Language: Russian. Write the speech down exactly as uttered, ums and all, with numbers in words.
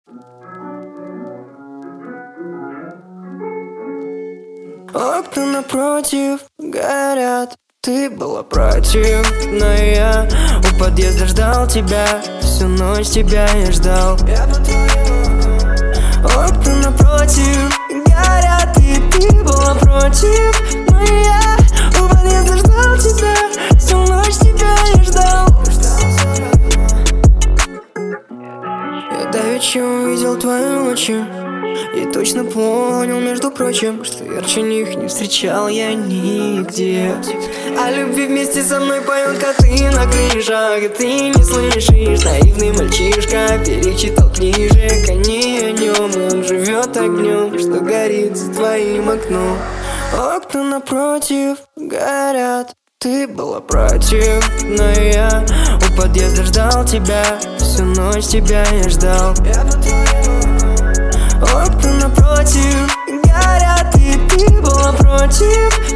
Окна напротив горят, ты была против, но я у подъезда ждал тебя, всю ночь тебя я ждал. Я по твоим окна напротив горят, и ты была против, но я у подъезда ждал тебя, всю ночь тебя я ждал. Я давеча увидел твои очи и точно понял, между прочим, что ярче них не встречал я нигде. О любви вместе со мной поют коты на крышах, и ты не слышишь, наивный мальчишка перечитал книжек, а не о нем. Он живет огнем, что горит за твоим окном. Окна напротив горят, ты была против, но я у подъезда ждал тебя, всю ночь тебя я ждал. Я по твоим окна напротив горят, и ты была против,